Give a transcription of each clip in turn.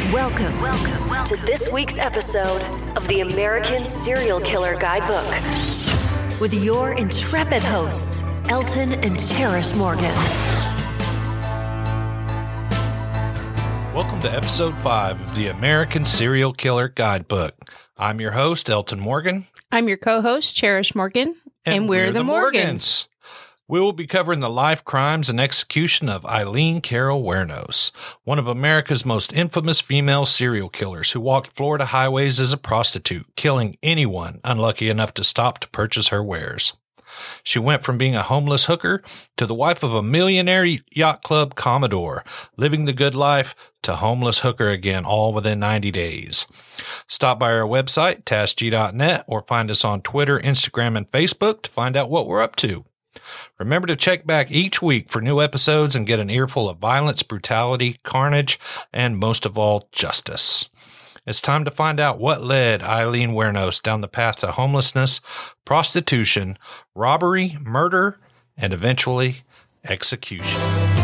Welcome to this week's episode of the American Serial Killer Guidebook with your intrepid hosts, Elton and Cherish Morgan. Welcome to episode 5 of the American Serial Killer Guidebook. I'm your host, Elton Morgan. I'm your co-host, Cherish Morgan, and we're the Morgans. We will be covering the life, crimes, and execution of Eileen Carol Wuornos, one of America's most infamous female serial killers who walked Florida highways as a prostitute, killing anyone unlucky enough to stop to purchase her wares. She went from being a homeless hooker to the wife of a millionaire yacht club commodore, living the good life, to homeless hooker again, all within 90 days. Stop by our website, tasg.net, or find us on Twitter, Instagram, and Facebook to find out what we're up to. Remember to check back each week for new episodes and get an earful of violence, brutality, carnage, and most of all, justice. It's time to find out what led Eileen Wuornos down the path to homelessness, prostitution, robbery, murder, and eventually execution.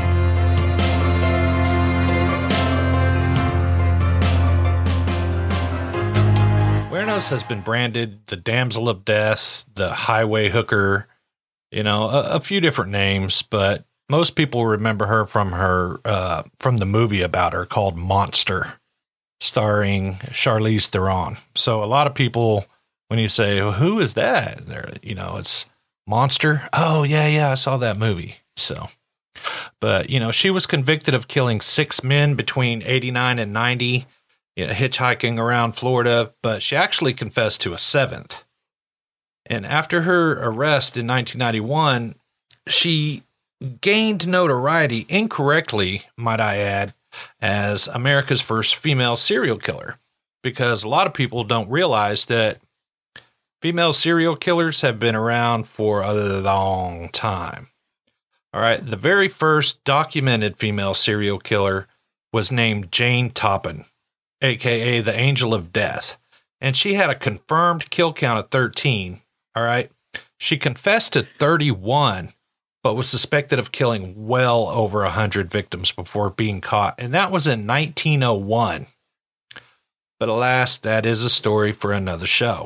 Wuornos has been branded the damsel of death, the highway hooker, a few different names, but most people remember her from the movie about her called Monster, starring Charlize Theron. So a lot of people, when you say, who is that? It's Monster. Oh, yeah, I saw that movie. So, but, she was convicted of killing 6 men between 89 and 90, hitchhiking around Florida, but she actually confessed to a 7th. And after her arrest in 1991, she gained notoriety incorrectly, might I add, as America's first female serial killer, because a lot of people don't realize that female serial killers have been around for a long time. All right, the very first documented female serial killer was named Jane Toppan, aka the Angel of Death, and she had a confirmed kill count of 13. All right. She confessed to 31, but was suspected of killing well over 100 victims before being caught. And that was in 1901. But alas, that is a story for another show.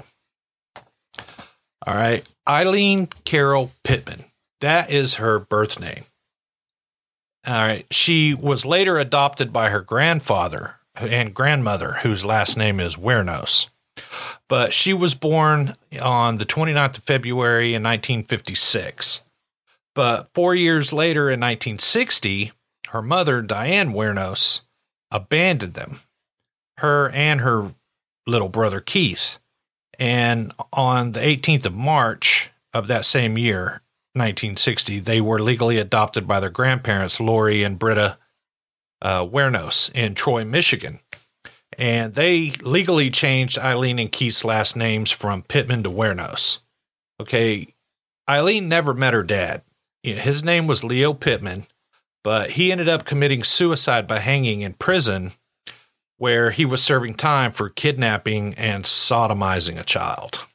All right. Eileen Carol Pittman. That is her birth name. All right. She was later adopted by her grandfather and grandmother, whose last name is Wuornos. But she was born on the 29th of February in 1956. But 4 years later in 1960, her mother, Diane Wuornos, abandoned them, her and her little brother, Keith. And on the 18th of March of that same year, 1960, they were legally adopted by their grandparents, Lori and Britta Wuornos, in Troy, Michigan. And they legally changed Eileen and Keith's last names from Pittman to Wuornos. Okay, Eileen never met her dad. His name was Leo Pittman, but he ended up committing suicide by hanging in prison, where he was serving time for kidnapping and sodomizing a child.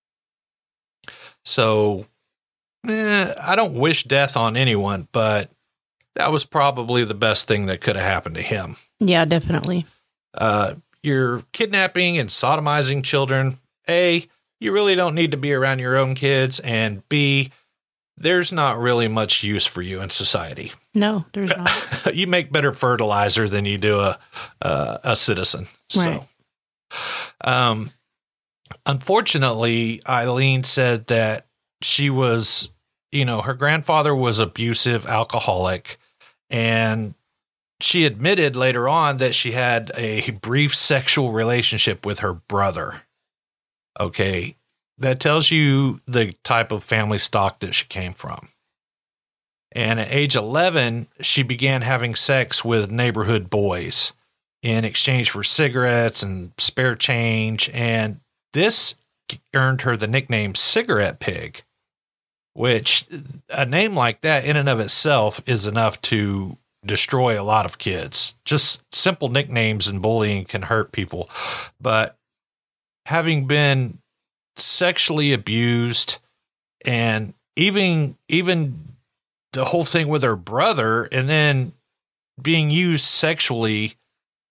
So, I don't wish death on anyone, but that was probably the best thing that could have happened to him. Yeah, definitely. You're kidnapping and sodomizing children. A, you really don't need to be around your own kids. And B, there's not really much use for you in society. No, there's not. You make better fertilizer than you do a citizen. Right. So, unfortunately, Eileen said that she was, her grandfather was abusive, alcoholic, and she admitted later on that she had a brief sexual relationship with her brother. Okay, that tells you the type of family stock that she came from. And at age 11, she began having sex with neighborhood boys in exchange for cigarettes and spare change. And this earned her the nickname Cigarette Pig, which a name like that in and of itself is enough to destroy a lot of kids. Just simple nicknames and bullying can hurt people. But having been sexually abused and even the whole thing with her brother and then being used sexually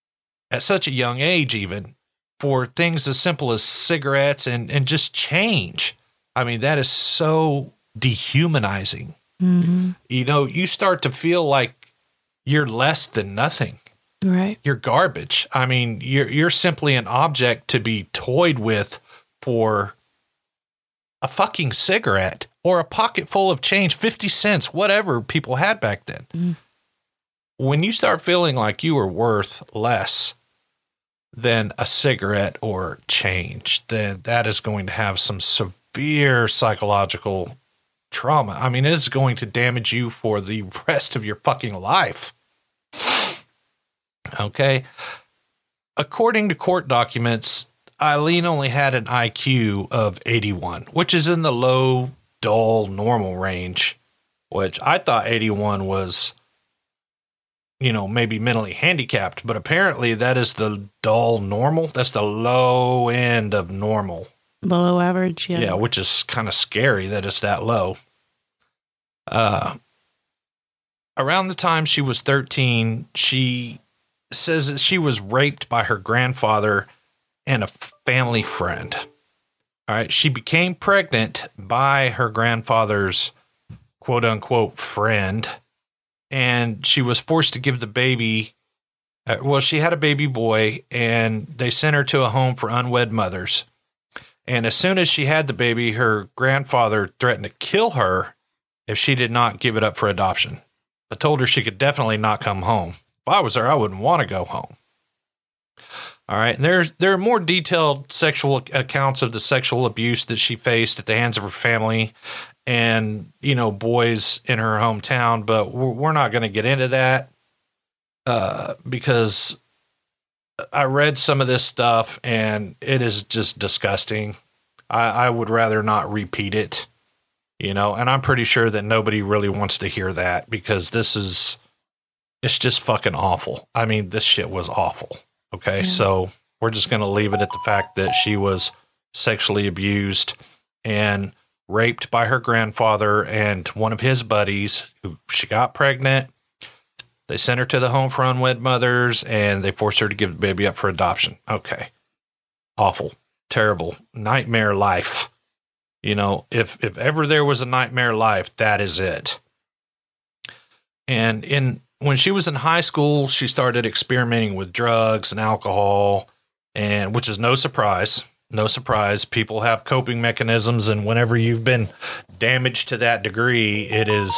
at such a young age, even for things as simple as cigarettes and just change. I mean, that is so dehumanizing. Mm-hmm. You know, you start to feel like you're less than nothing. Right. You're garbage. I mean, you're simply an object to be toyed with for a fucking cigarette or a pocket full of change, 50 cents, whatever people had back then. Mm. When you start feeling like you are worth less than a cigarette or change, then that is going to have some severe psychological trauma. I mean, it is going to damage you for the rest of your fucking life. Okay. According to court documents, Eileen only had an IQ of 81, which is in the low, dull, normal range, which I thought 81 was, you know, maybe mentally handicapped, but apparently that is the dull normal. That's the low end of normal. Below average, yeah. Yeah, which is kind of scary that it's that low. Around the time she was 13, she says that she was raped by her grandfather and a family friend. All right. She became pregnant by her grandfather's quote unquote friend, and she was forced to give the baby. Well, she had a baby boy, and they sent her to a home for unwed mothers. And as soon as she had the baby, her grandfather threatened to kill her if she did not give it up for adoption. I told her she could definitely not come home. If I was her, I wouldn't want to go home. All right. There are more detailed sexual accounts of the sexual abuse that she faced at the hands of her family and, you know, boys in her hometown, but we're not going to get into that because I read some of this stuff and it is just disgusting. I would rather not repeat it, you know, and I'm pretty sure that nobody really wants to hear that because it's just fucking awful. I mean, this shit was awful. Okay. Yeah. So we're just going to leave it at the fact that she was sexually abused and raped by her grandfather and one of his buddies who she got pregnant. They sent her to the home for unwed mothers and they forced her to give the baby up for adoption. Okay. Awful, terrible, nightmare life. You know, if ever there was a nightmare life, that is it. And when she was in high school, she started experimenting with drugs and alcohol, and which is no surprise. No surprise. People have coping mechanisms, and whenever you've been damaged to that degree,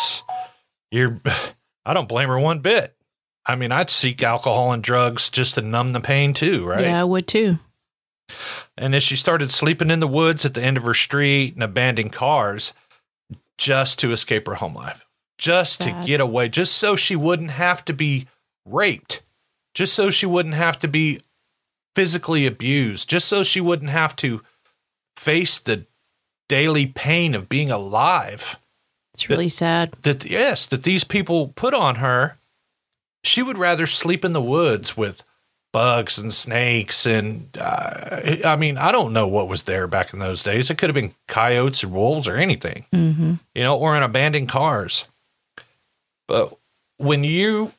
I don't blame her one bit. I mean, I'd seek alcohol and drugs just to numb the pain too, right? Yeah, I would too. And as she started sleeping in the woods at the end of her street and abandoning cars just to escape her home life. Just to get away, just so she wouldn't have to be raped, just so she wouldn't have to be physically abused, just so she wouldn't have to face the daily pain of being alive. It's really sad. That these people put on her. She would rather sleep in the woods with bugs and snakes. And I mean, I don't know what was there back in those days. It could have been coyotes or wolves or anything, you know, or in abandoned cars. But when you're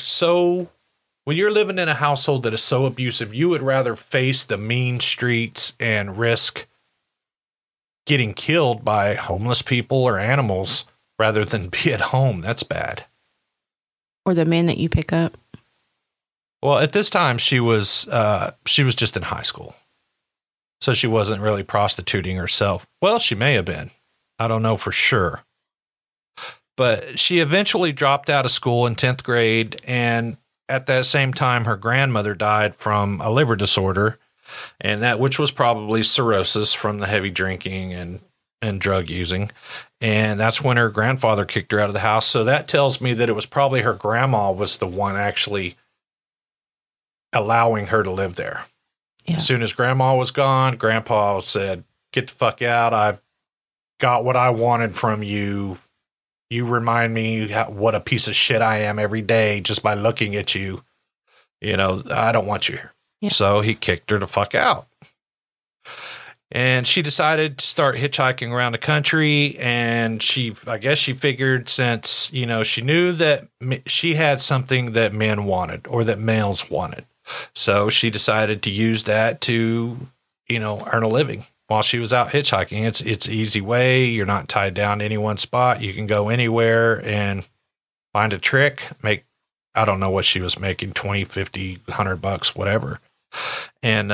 living in a household that is so abusive, you would rather face the mean streets and risk getting killed by homeless people or animals rather than be at home. That's bad. Or the men that you pick up. Well, at this time she was just in high school. So she wasn't really prostituting herself. Well, she may have been. I don't know for sure. But she eventually dropped out of school in 10th grade, and at that same time, her grandmother died from a liver disorder, and which was probably cirrhosis from the heavy drinking and drug using. And that's when her grandfather kicked her out of the house. So that tells me that it was probably her grandma was the one actually allowing her to live there. Yeah. As soon as grandma was gone, grandpa said, "Get the fuck out. I've got what I wanted from you. You remind me what a piece of shit I am every day just by looking at you. You know, I don't want you here." Yeah. So he kicked her the fuck out. And she decided to start hitchhiking around the country. And I guess she figured since, you know, she knew that she had something that men wanted or that males wanted. So she decided to use that to, earn a living while she was out hitchhiking. It's an easy way. You're not tied down to any one spot. You can go anywhere and find a trick, I don't know what she was making, 20, 50, $100, whatever. And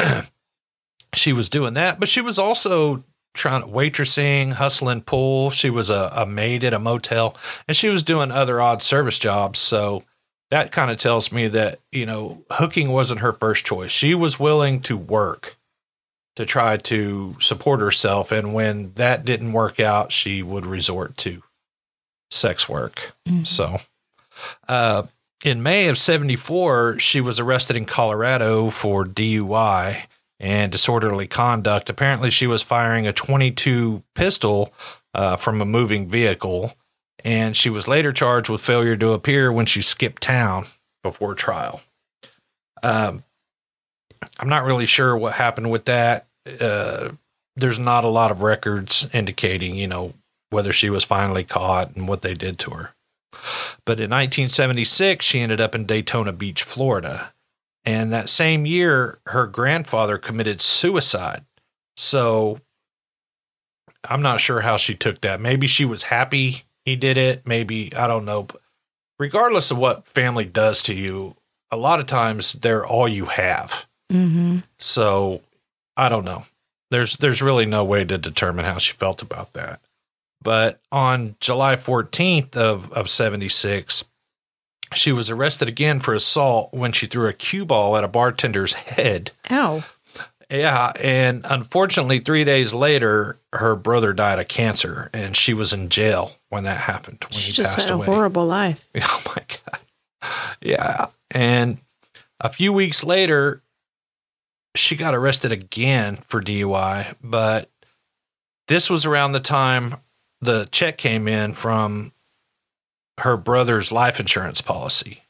she was doing that, but she was also trying waitressing, hustling pool. She was a maid at a motel, and she was doing other odd service jobs. So that kind of tells me that, hooking wasn't her first choice. She was willing to work to try to support herself. And when that didn't work out, she would resort to sex work. Mm-hmm. So, in May of 1974, she was arrested in Colorado for DUI and disorderly conduct. Apparently, she was firing a .22 pistol from a moving vehicle, and she was later charged with failure to appear when she skipped town before trial. I'm not really sure what happened with that. There's not a lot of records indicating, whether she was finally caught and what they did to her. But in 1976, she ended up in Daytona Beach, Florida. And that same year, her grandfather committed suicide. So I'm not sure how she took that. Maybe she was happy he did it. Maybe, I don't know. But regardless of what family does to you, a lot of times they're all you have. Mm-hmm. So I don't know. There's really no way to determine how she felt about that. But on July 14th of 76, she was arrested again for assault when she threw a cue ball at a bartender's head. Ow. Yeah, and unfortunately, 3 days later, her brother died of cancer, and she was in jail when that happened. When she he just passed had away. A horrible life. Oh my God. Yeah, and a few weeks later, she got arrested again for DUI, but this was around the time the check came in from her brother's life insurance policy,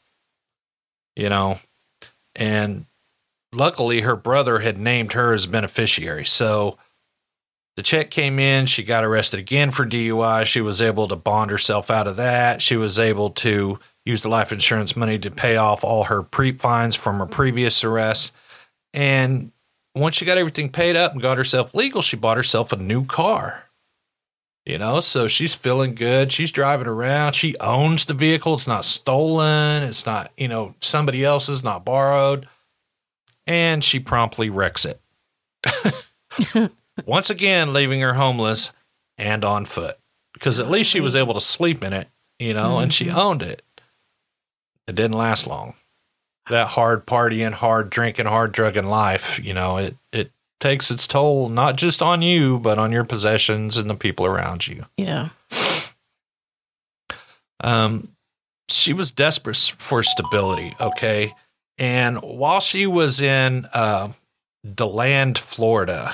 and luckily her brother had named her as beneficiary. So the check came in, she got arrested again for DUI. She was able to bond herself out of that. She was able to use the life insurance money to pay off all her fines from her previous arrests. And once she got everything paid up and got herself legal, she bought herself a new car. So she's feeling good. She's driving around. She owns the vehicle. It's not stolen. It's not, somebody else's, not borrowed. And she promptly wrecks it. Once again, leaving her homeless and on foot. Because at least she was able to sleep in it, and she owned it. It didn't last long. That hard partying, hard drinking, hard drugging life, it takes its toll, not just on you, but on your possessions and the people around you. Yeah. She was desperate for stability. Okay. And while she was in, DeLand, Florida,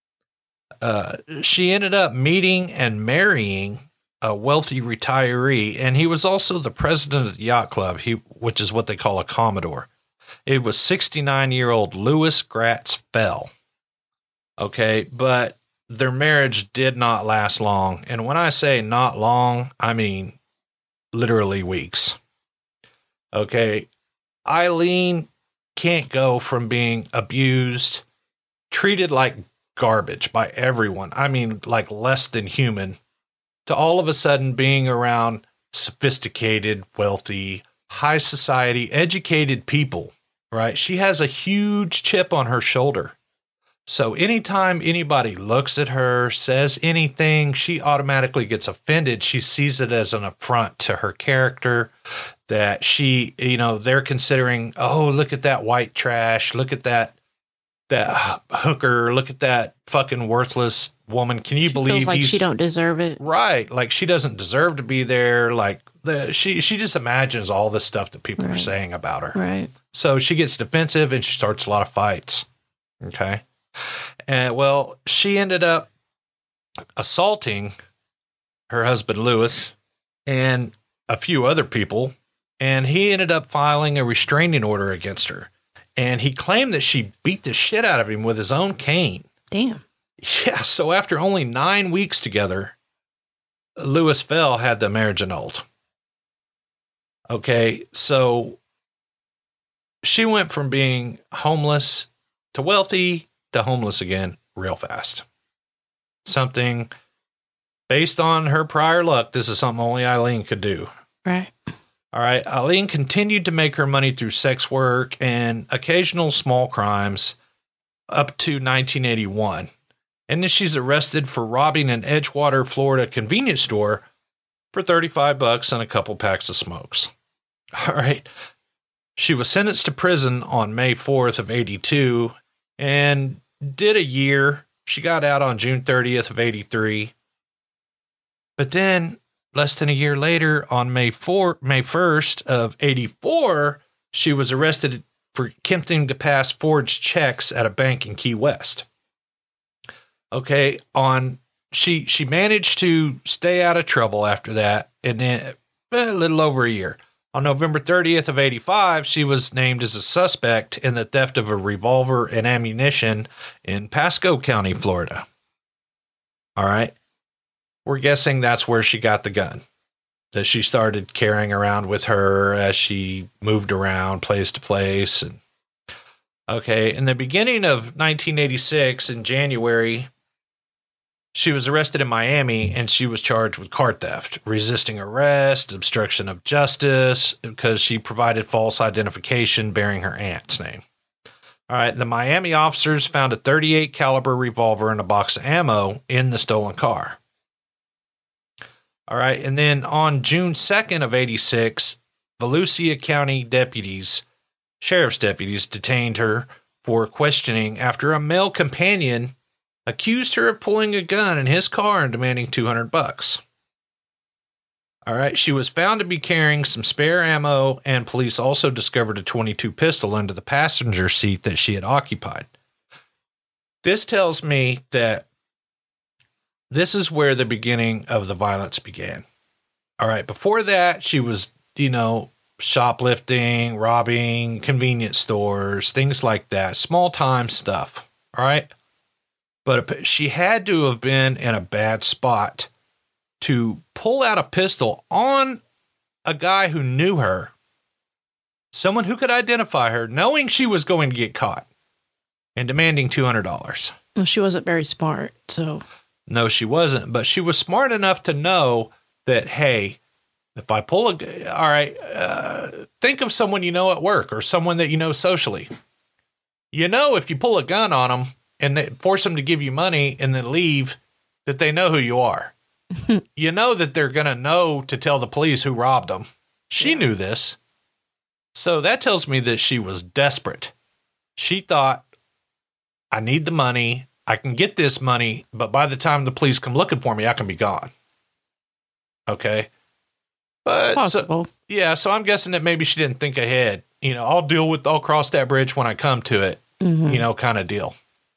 she ended up meeting and marrying a wealthy retiree. And he was also the president of the yacht club, which is what they call a Commodore. It was 69-year-old Louis Gratz Fell. Okay, but their marriage did not last long. And when I say not long, I mean literally weeks. Okay, Eileen can't go from being abused, treated like garbage by everyone, I mean like less than human, to all of a sudden being around sophisticated, wealthy, high society, educated people, right? She has a huge chip on her shoulder. So anytime anybody looks at her, says anything, she automatically gets offended. She sees it as an affront to her character, that she, they're considering, oh, look at that white trash. Look at that hooker. Look at that fucking worthless woman. Can you believe feels like she don't deserve it? Right. Like she doesn't deserve to be there. Like she just imagines all the stuff that people are saying about her. Right. So she gets defensive and she starts a lot of fights. Okay. And well, she ended up assaulting her husband, Louis, and a few other people. And he ended up filing a restraining order against her. And he claimed that she beat the shit out of him with his own cane. Damn. Yeah. So after only 9 weeks together, Louis Fell had the marriage annulled. Okay. So she went from being homeless to wealthy to homeless again real fast. Something based on her prior luck. This is something only Eileen could do. Right. All right. Eileen continued to make her money through sex work and occasional small crimes up to 1981. And then she's arrested for robbing an Edgewater, Florida convenience store for $35 and a couple packs of smokes. All right. She was sentenced to prison on May 4th of 82 and did a year. She got out on June 30th of 83. But then less than a year later, on May 1st of 84, she was arrested for attempting to pass forged checks at a bank in Key West. Okay, she managed to stay out of trouble after that, and then a little over a year. On November 30th of 85, she was named as a suspect in the theft of a revolver and ammunition in Pasco County, Florida. All right. We're guessing that's where she got the gun that she started carrying around with her as she moved around place to place. And okay, in the beginning of 1986, in January, she was arrested in Miami and she was charged with car theft, resisting arrest, obstruction of justice, because she provided false identification bearing her aunt's name. All right, the Miami officers found a .38 caliber revolver and a box of ammo in the stolen car. All right, and then on June 2nd of 86, Volusia County sheriff's deputies detained her for questioning after a male companion accused her of pulling a gun in his car and demanding $200. All right, she was found to be carrying some spare ammo, and police also discovered a .22 pistol under the passenger seat that she had occupied. This tells me that this is where the beginning of the violence began. All right, before that, she was, shoplifting, robbing convenience stores, things like that, small-time stuff. All right. But she had to have been in a bad spot to pull out a pistol on a guy who knew her, someone who could identify her, knowing she was going to get caught, and demanding $200. Well, she wasn't very smart, so. No, she wasn't, but she was smart enough to know that, hey, if I pull think of someone you know at work or someone that you know socially. If you pull a gun on them, and force them to give you money and then leave, that they know who you are. That they're going to know to tell the police who robbed them. She knew this. So that tells me that she was desperate. She thought, I need the money. I can get this money, but by the time the police come looking for me, I can be gone. Okay. But possible. So I'm guessing that maybe she didn't think ahead. I'll cross that bridge when I come to it, kind of deal.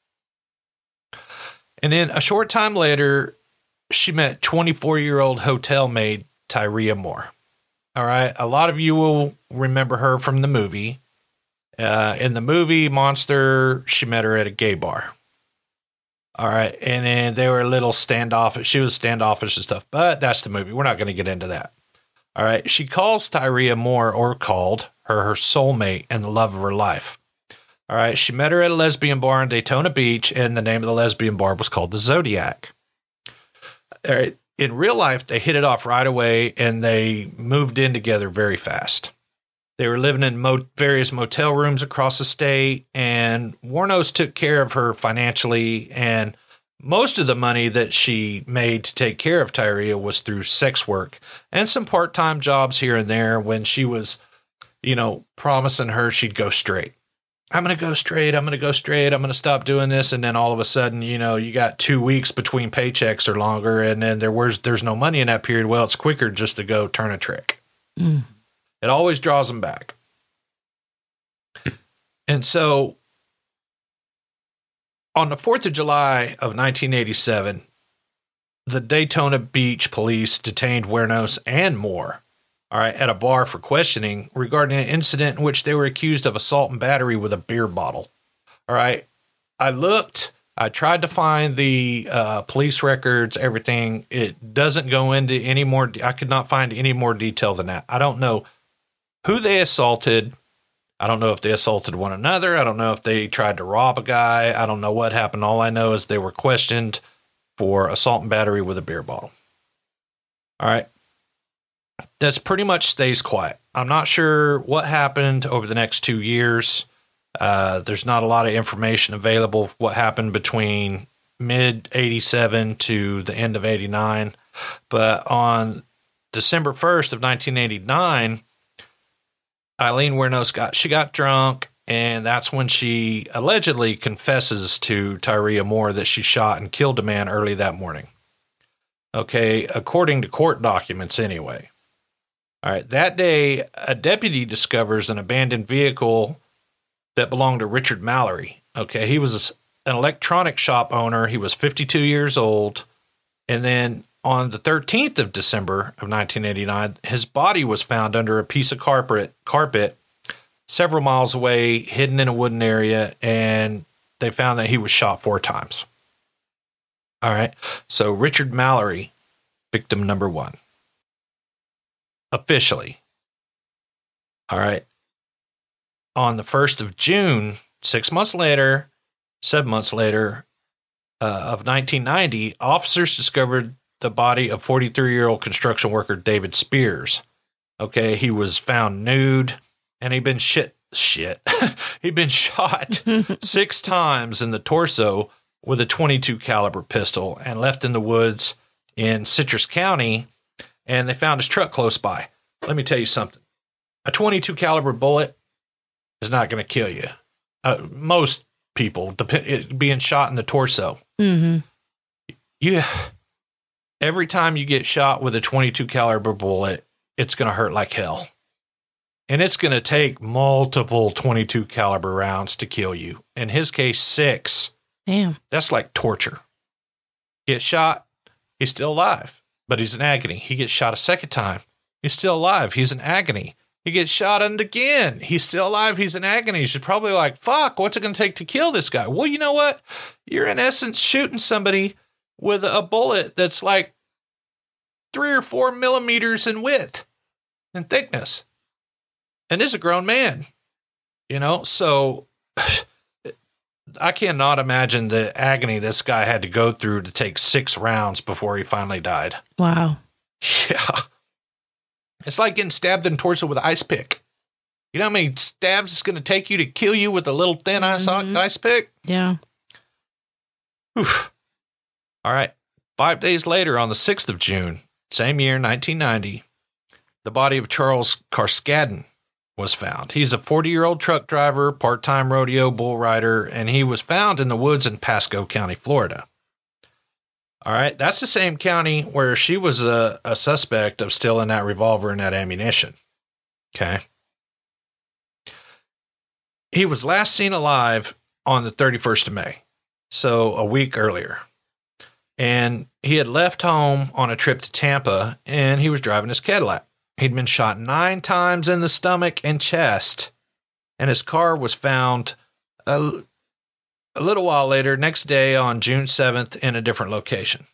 And then a short time later, she met 24-year-old hotel maid Tyria Moore. All right. A lot of you will remember her from the movie. In the movie Monster, she met her at a gay bar. All right. And then they were a little standoffish. She was standoffish and stuff, but that's the movie. We're not going to get into that. All right. She calls Tyria Moore, or called her soulmate and the love of her life. All right, she met her at a lesbian bar in Daytona Beach, and the name of the lesbian bar was called the Zodiac. All right, in real life, they hit it off right away, and they moved in together very fast. They were living in various motel rooms across the state, and Wuornos took care of her financially, and most of the money that she made to take care of Tyria was through sex work and some part-time jobs here and there when she was, promising her she'd go straight. I'm going to go straight. I'm going to go straight. I'm going to stop doing this. And then all of a sudden, you got 2 weeks between paychecks or longer. And then there's no money in that period. Well, it's quicker just to go turn a trick. It always draws them back. And so on the 4th of July of 1987, the Daytona Beach police detained Wuornos and Moore, all right, at a bar for questioning regarding an incident in which they were accused of assault and battery with a beer bottle. All right. I tried to find the police records, everything. It doesn't go into any more. I could not find any more detail than that. I don't know who they assaulted, I don't know if they assaulted one another. I don't know if they tried to rob a guy. I don't know what happened. All I know is they were questioned for assault and battery with a beer bottle. All right. That's pretty much stays quiet. I'm not sure what happened over the next 2 years. There's not a lot of information available what happened between mid 87 to the end of 89. But on December 1st of 1989, Eileen Wuornos got drunk, and that's when she allegedly confesses to Tyria Moore that she shot and killed a man early that morning. Okay, according to court documents anyway. All right, that day, a deputy discovers an abandoned vehicle that belonged to Richard Mallory. Okay, he was an electronic shop owner. He was 52 years old. And then on the 13th of December of 1989, his body was found under a piece of carpet several miles away, hidden in a wooden area, and they found that he was shot 4 times. All right, so Richard Mallory, victim number 1. Officially. All right. On the 1st of June, 7 months later, of 1990, officers discovered the body of 43-year-old construction worker David Spears. Okay, he was found nude, and he'd been he'd been shot 6 times in the torso with a .22 caliber pistol and left in the woods in Citrus County, and they found his truck close by. Let me tell you something. A .22 caliber bullet is not going to kill you. Most people, being shot in the torso. Mm-hmm. Every time you get shot with a .22 caliber bullet, it's going to hurt like hell. And it's going to take multiple .22 caliber rounds to kill you. In his case, 6. Damn. That's like torture. Get shot, he's still alive, but he's in agony. He gets shot a second time. He's still alive. He's in agony. He gets shot and again. He's still alive. He's in agony. She's probably like, fuck, what's it going to take to kill this guy? Well, you know what? You're in essence shooting somebody with a bullet that's like 3 or 4 millimeters in width and thickness. And is a grown man, so I cannot imagine the agony this guy had to go through to take 6 rounds before he finally died. Wow. Yeah. It's like getting stabbed in the torso with an ice pick. You know how many stabs it's going to take you to kill you with a little thin ice pick? Yeah. Oof. All right. 5 days later, on the 6th of June, same year, 1990, the body of Charles Carskadden was found. He's a 40-year-old truck driver, part-time rodeo bull rider, and he was found in the woods in Pasco County, Florida. All right, that's the same county where she was a suspect of stealing that revolver and that ammunition. Okay. He was last seen alive on the 31st of May, so a week earlier. And he had left home on a trip to Tampa, and he was driving his Cadillac. He'd been shot 9 times in the stomach and chest, and his car was found a little while later, next day on June 7th, in a different location.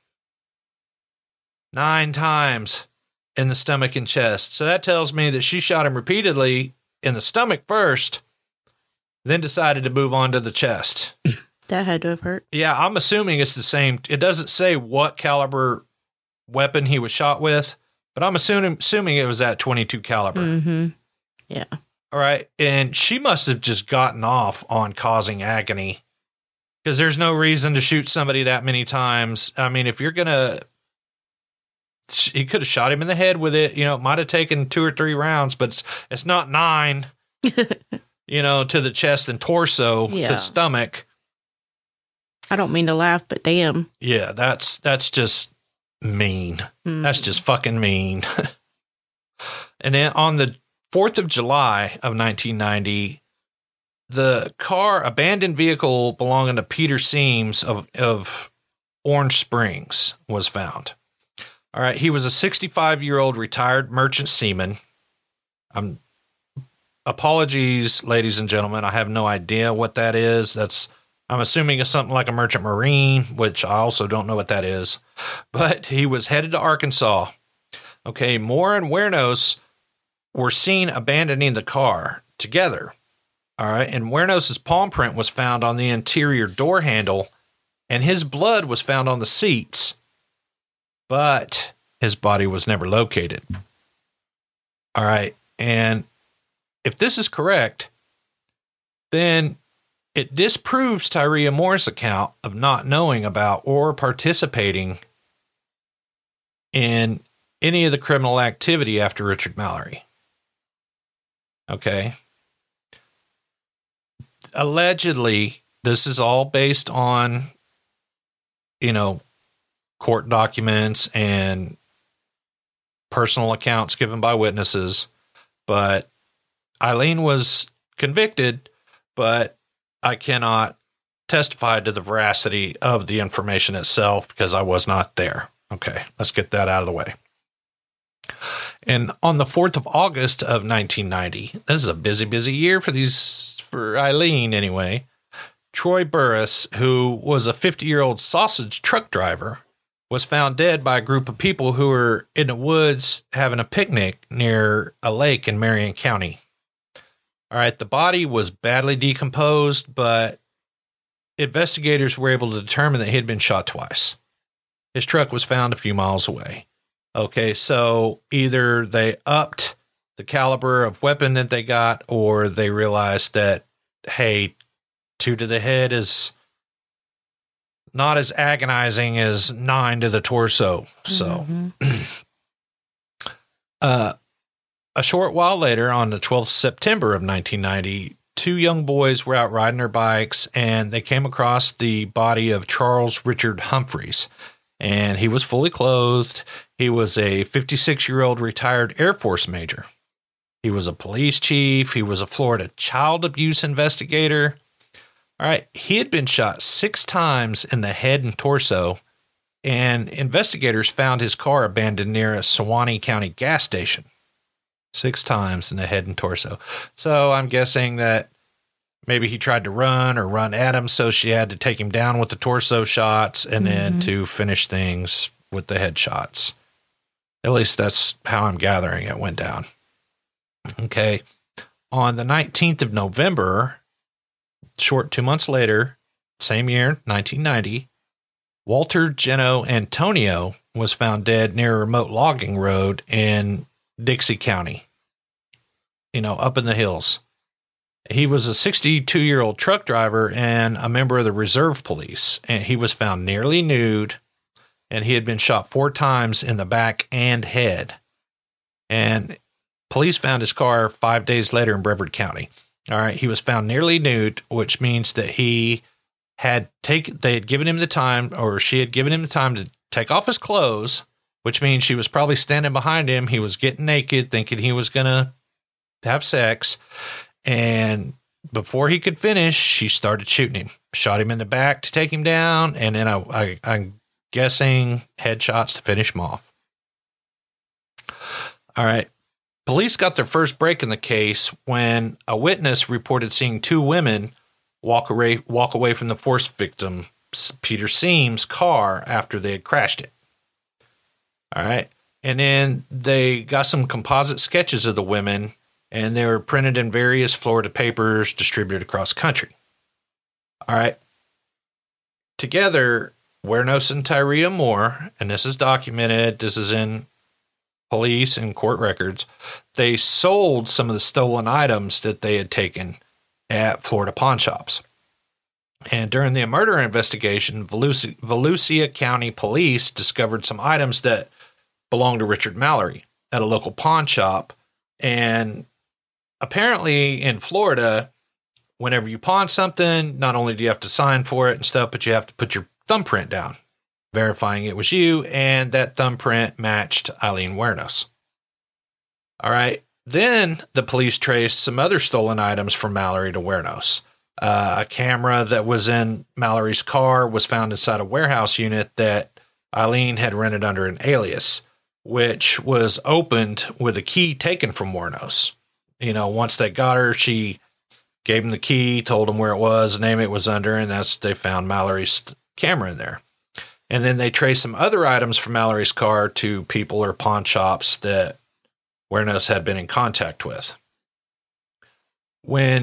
9 times in the stomach and chest. So that tells me that she shot him repeatedly in the stomach first, then decided to move on to the chest. That had to have hurt. Yeah, I'm assuming it's the same. It doesn't say what caliber weapon he was shot with, but I'm assuming it was that .22 caliber. Mm-hmm. Yeah. All right. And she must have just gotten off on causing agony, because there's no reason to shoot somebody that many times. I mean, if you're going to, he could have shot him in the head with it. It might have taken 2 or 3 rounds, but it's not 9, to the chest and torso, to stomach. I don't mean to laugh, but damn. Yeah, that's just mean. That's just fucking mean. And then on the 4th of July of 1990, the abandoned vehicle belonging to Peter Seams of Orange Springs was found. All right. He was a 65-year-old retired merchant seaman. Apologies, ladies and gentlemen. I have no idea what that is. I'm assuming it's something like a merchant marine, which I also don't know what that is. But he was headed to Arkansas. Okay. Moore and Wuornos were seen abandoning the car together. All right. And Wuornos's palm print was found on the interior door handle, and his blood was found on the seats, but his body was never located. All right. And if this is correct, then it disproves Tyria Moore's account of not knowing about or participating in any of the criminal activity after Richard Mallory. Okay. Allegedly, this is all based on, court documents and personal accounts given by witnesses. But Eileen was convicted, but I cannot testify to the veracity of the information itself because I was not there. Okay, let's get that out of the way. And on the 4th of August of 1990, this is a busy year for Eileen anyway, Troy Burris, who was a 50-year-old sausage truck driver, was found dead by a group of people who were in the woods having a picnic near a lake in Marion County. All right, the body was badly decomposed, but investigators were able to determine that he had been shot twice. His truck was found a few miles away. Okay, so either they upped the caliber of weapon that they got, or they realized that, hey, 2 to the head is not as agonizing as 9 to the torso. So, a short while later, on the 12th of September of 1990, 2 young boys were out riding their bikes, and they came across the body of Charles Richard Humphreys. And he was fully clothed. He was a 56-year-old retired Air Force major. He was a police chief. He was a Florida child abuse investigator. All right. He had been shot 6 times in the head and torso, and investigators found his car abandoned near a Suwannee County gas station. 6 times in the head and torso. So I'm guessing that maybe he tried to run at him, so she had to take him down with the torso shots and then to finish things with the head shots. At least that's how I'm gathering it went down. Okay. On the 19th of November, short 2 months later, same year, 1990, Walter Geno Antonio was found dead near a remote logging road in Dixie County, up in the hills. He was a 62-year-old truck driver and a member of the reserve police, and he was found nearly nude, and he had been shot 4 times in the back and head. And police found his car 5 days later in Brevard County. All right, he was found nearly nude, which means that they had given him the time, or she had given him the time to take off his clothes, which means she was probably standing behind him. He was getting naked, thinking he was going to have sex. And before he could finish, she started shooting him, shot him in the back to take him down. And then I'm guessing headshots to finish him off. All right. Police got their first break in the case when a witness reported seeing 2 women walk away from the forced victim, Peter Seams' car after they had crashed it. All right. And then they got some composite sketches of the women, and they were printed in various Florida papers distributed across the country. All right. Together, Wuornos and Tyria Moore, and this is documented, this is in police and court records, they sold some of the stolen items that they had taken at Florida pawn shops. And during the murder investigation, Volusia County Police discovered some items that belonged to Richard Mallory at a local pawn shop. And apparently in Florida, whenever you pawn something, not only do you have to sign for it and stuff, but you have to put your thumbprint down, verifying it was you, and that thumbprint matched Eileen Wuornos. All right. Then the police traced some other stolen items from Mallory to Wuornos. A camera that was in Mallory's car was found inside a warehouse unit that Eileen had rented under an alias, which was opened with a key taken from Wuornos. Once they got her, she gave him the key, told him where it was, the name it was under, and they found Mallory's camera in there. And then they traced some other items from Mallory's car to people or pawn shops that Wuornos had been in contact with. When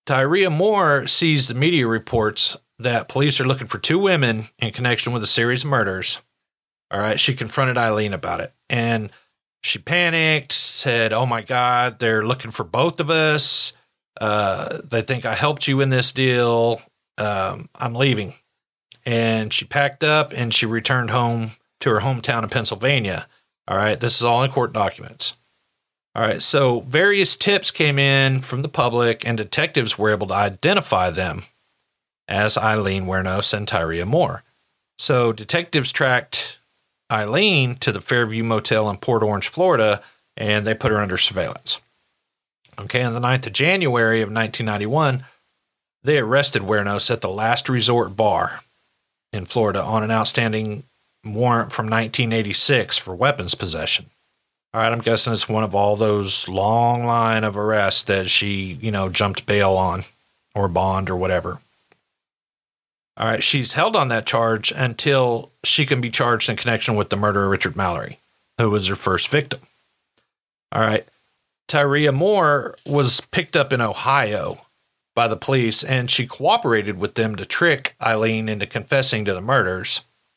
Tyria Moore sees the media reports that police are looking for 2 women in connection with a series of murders. All right. She confronted Eileen about it, and she panicked, said, "Oh my God, they're looking for both of us. They think I helped you in this deal. I'm leaving." And she packed up and she returned home to her hometown in Pennsylvania. All right. This is all in court documents. All right. So various tips came in from the public, and detectives were able to identify them as Eileen Wuornos and Tyria Moore. So detectives tracked Eileen to the Fairview Motel in Port Orange, Florida, and they put her under surveillance. Okay, on the 9th of January of 1991, they arrested Wuornos at the Last Resort Bar in Florida on an outstanding warrant from 1986 for weapons possession. All right, I'm guessing it's one of all those long line of arrests that she, jumped bail on or bond or whatever. All right, she's held on that charge until she can be charged in connection with the murder of Richard Mallory, who was her first victim. All right, Tyria Moore was picked up in Ohio by the police, and she cooperated with them to trick Eileen into confessing to the murders.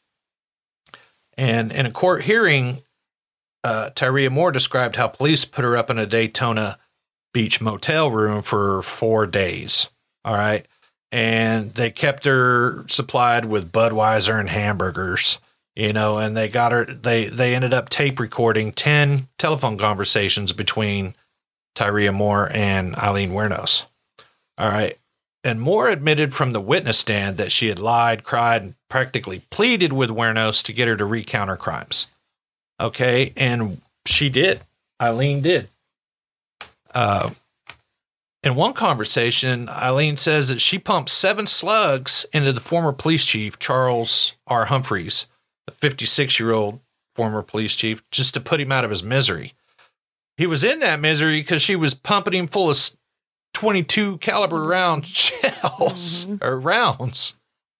And in a court hearing, Tyria Moore described how police put her up in a Daytona Beach motel room for 4 days. All right. And they kept her supplied with Budweiser and hamburgers, and they got her, they ended up tape recording 10 telephone conversations between Tyria Moore and Eileen Wuornos. All right. And Moore admitted from the witness stand that she had lied, cried, and practically pleaded with Wuornos to get her to recount her crimes. Okay. And she did. Eileen did. In one conversation, Eileen says that she pumped 7 slugs into the former police chief, Charles R. Humphreys, the 56-year-old former police chief, just to put him out of his misery. He was in that misery because she was pumping him full of .22 caliber round shells or rounds.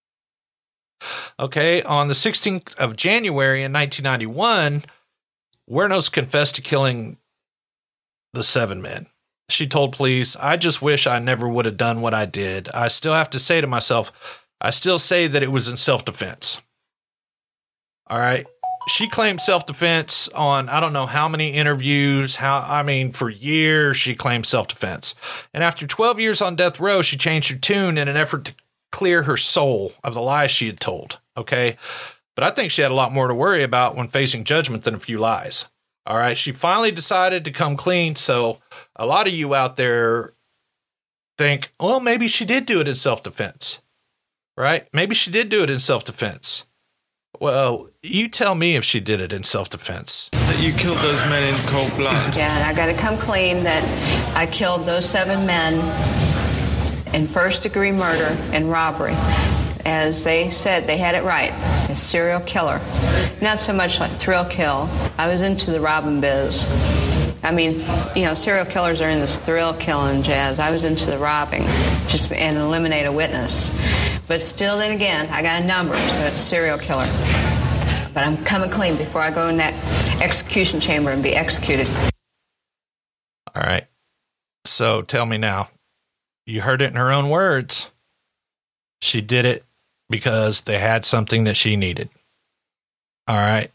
Okay, on the 16th of January in 1991, Wuornos confessed to killing the 7 men. She told police, "I just wish I never would have done what I did. I still have to say to myself, I still say that it was in self-defense." All right. She claimed self-defense on, I don't know how many interviews, for years she claimed self-defense. And after 12 years on death row, she changed her tune in an effort to clear her soul of the lies she had told. Okay. But I think she had a lot more to worry about when facing judgment than a few lies. All right. She finally decided to come clean. So a lot of you out there think, well, maybe she did do it in self-defense, right? Maybe she did do it in self-defense. Well, you tell me if she did it in self-defense. That you killed those men in cold blood. Yeah, and I got to come clean that I killed those 7 men in first-degree murder and robbery. As they said, they had it right. A serial killer. Not so much like thrill kill. I was into the robbing biz. Serial killers are in this thrill killing jazz. I was into the robbing, and eliminate a witness. But still, then again, I got a number, so it's serial killer. But I'm coming clean before I go in that execution chamber and be executed. All right. So tell me now, you heard it in her own words. She did it because they had something that she needed. All right.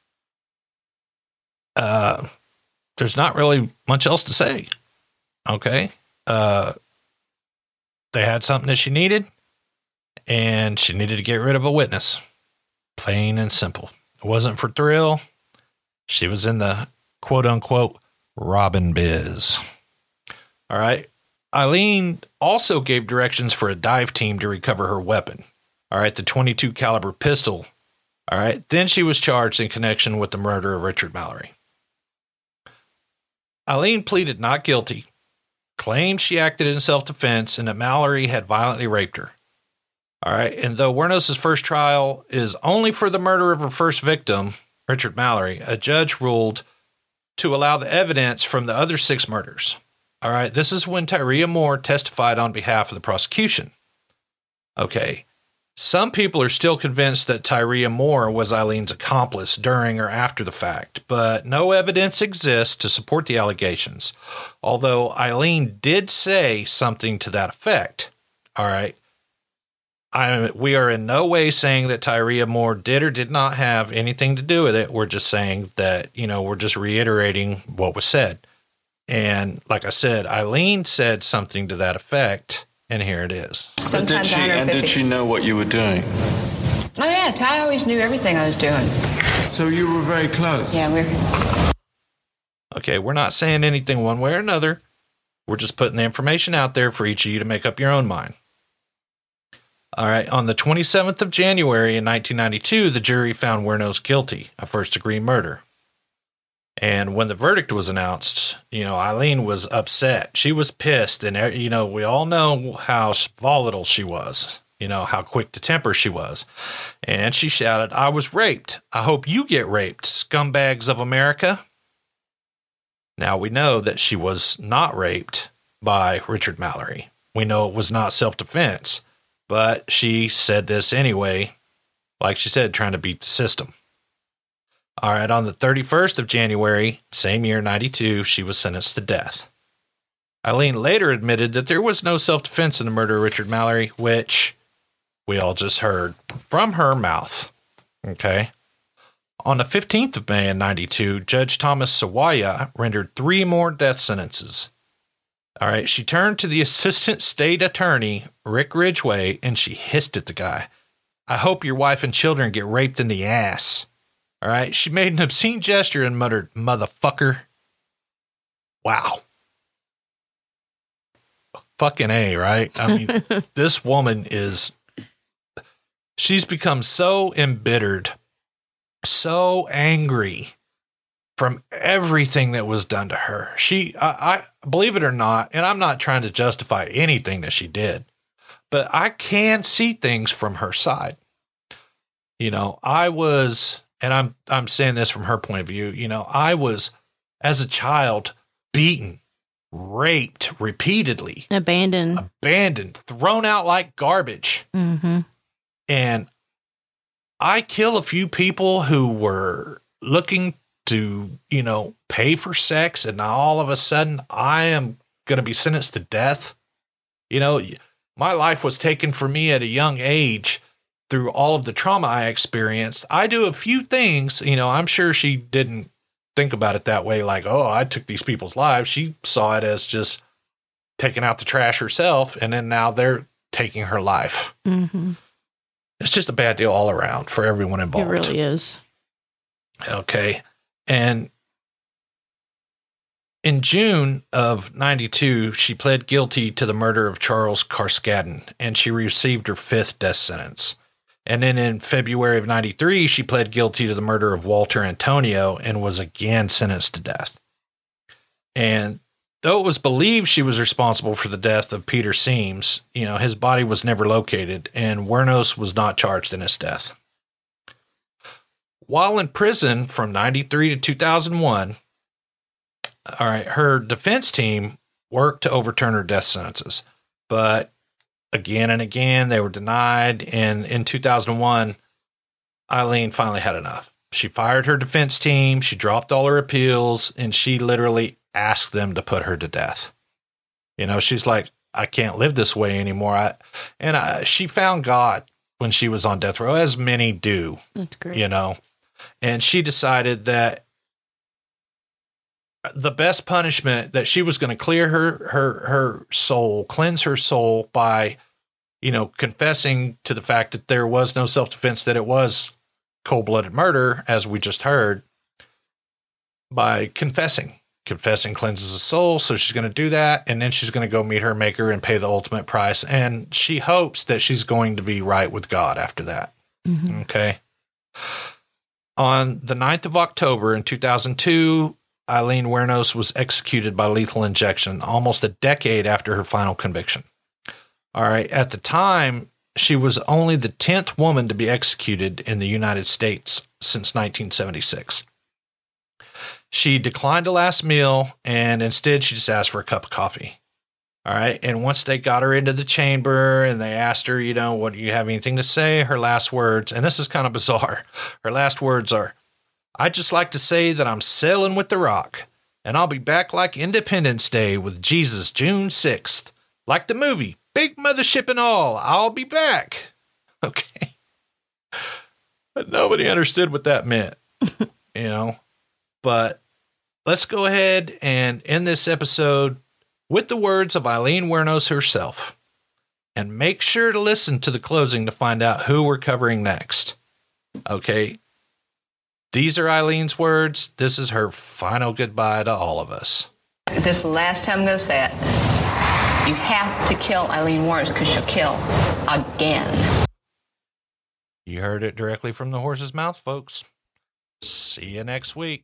There's not really much else to say. Okay. They had something that she needed, and she needed to get rid of a witness. Plain and simple. It wasn't for thrill. She was in the quote unquote robbing biz. All right. Eileen also gave directions for a dive team to recover her weapon. All right. The .22 caliber pistol. All right. Then she was charged in connection with the murder of Richard Mallory. Eileen pleaded not guilty, claimed she acted in self-defense, and that Mallory had violently raped her. All right. And though Wuornos' first trial is only for the murder of her first victim, Richard Mallory, a judge ruled to allow the evidence from the other 6 murders. All right. This is when Tyria Moore testified on behalf of the prosecution. Okay. Some people are still convinced that Tyria Moore was Eileen's accomplice during or after the fact, but no evidence exists to support the allegations, although Eileen did say something to that effect. All right. We are in no way saying that Tyria Moore did or did not have anything to do with it. We're just saying that, we're just reiterating what was said. And like I said, Eileen said something to that effect. And here it is. Sometimes did she know what you were doing? Oh, yeah. Ty always knew everything I was doing. So you were very close? Yeah, Okay, we're not saying anything one way or another. We're just putting the information out there for each of you to make up your own mind. All right, on the 27th of January in 1992, the jury found Wuornos guilty of first-degree murder. And when the verdict was announced, Eileen was upset. She was pissed. And, we all know how volatile she was, how quick to temper she was. And she shouted, "I was raped. I hope you get raped, scumbags of America." Now, we know that she was not raped by Richard Mallory. We know it was not self-defense. But she said this anyway, like she said, trying to beat the system. All right, on the 31st of January, same year, 92, she was sentenced to death. Eileen later admitted that there was no self-defense in the murder of Richard Mallory, which we all just heard from her mouth. Okay. On the 15th of May in 92, Judge Thomas Sawaya rendered 3 more death sentences. All right, she turned to the assistant state attorney, Rick Ridgway, and she hissed at the guy. "I hope your wife and children get raped in the ass." All right, she made an obscene gesture and muttered, "Motherfucker." Wow. Fucking A, right? I mean, this woman she's become so embittered, so angry from everything that was done to her. I believe it or not, and I'm not trying to justify anything that she did, but I can see things from her side. I was, and I'm saying this from her point of view, I was, as a child, beaten, raped repeatedly. Abandoned, thrown out like garbage. Mm-hmm. And I kill a few people who were looking to, pay for sex, and now all of a sudden I am going to be sentenced to death. My life was taken from me at a young age through all of the trauma I experienced. I do a few things, I'm sure she didn't think about it that way, like, oh, I took these people's lives. She saw it as just taking out the trash herself, and then now they're taking her life. Mm-hmm. It's just a bad deal all around for everyone involved. It really is. Okay. And in June of 92, she pled guilty to the murder of Charles Carskadden, and she received her 5th death sentence. And then in February of 93, she pled guilty to the murder of Walter Antonio and was again sentenced to death. And though it was believed she was responsible for the death of Peter Seams, his body was never located, and Wuornos was not charged in his death. While in prison from 93 to 2001, all right, her defense team worked to overturn her death sentences, but again and again, they were denied. And in 2001, Eileen finally had enough. She fired her defense team. She dropped all her appeals, and she literally asked them to put her to death. She's like, I can't live this way anymore. She found God when she was on death row, as many do. That's great. And she decided that the best punishment, that she was going to clear her soul, cleanse her soul by, confessing to the fact that there was no self-defense, that it was cold-blooded murder, as we just heard, by confessing. Confessing cleanses the soul, so she's going to do that, and then she's going to go meet her maker and pay the ultimate price, and she hopes that she's going to be right with God after that. Mm-hmm. Okay? On the 9th of October in 2002, Eileen Wuornos was executed by lethal injection almost a decade after her final conviction. All right. At the time, she was only the 10th woman to be executed in the United States since 1976. She declined a last meal, and instead she just asked for a cup of coffee. All right. And once they got her into the chamber and they asked her, what do you have anything to say? Her last words, and this is kind of bizarre. Her last words are, "I'd just like to say that I'm sailing with the Rock, and I'll be back like Independence Day with Jesus June 6th. Like the movie, big mothership and all, I'll be back." Okay. But nobody understood what that meant, But let's go ahead and end this episode with the words of Eileen Wuornos herself. And make sure to listen to the closing to find out who we're covering next. Okay. These are Eileen's words. This is her final goodbye to all of us. This is the last time I'm going to say it. You have to kill Eileen Wuornos because she'll kill again. You heard it directly from the horse's mouth, folks. See you next week.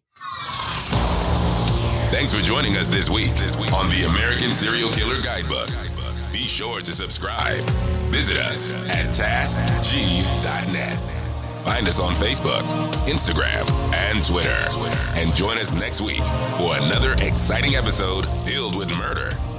Thanks for joining us this week on the American Serial Killer Guidebook. Be sure to subscribe. Visit us at taskg.net. Find us on Facebook, Instagram, and Twitter. And join us next week for another exciting episode filled with murder,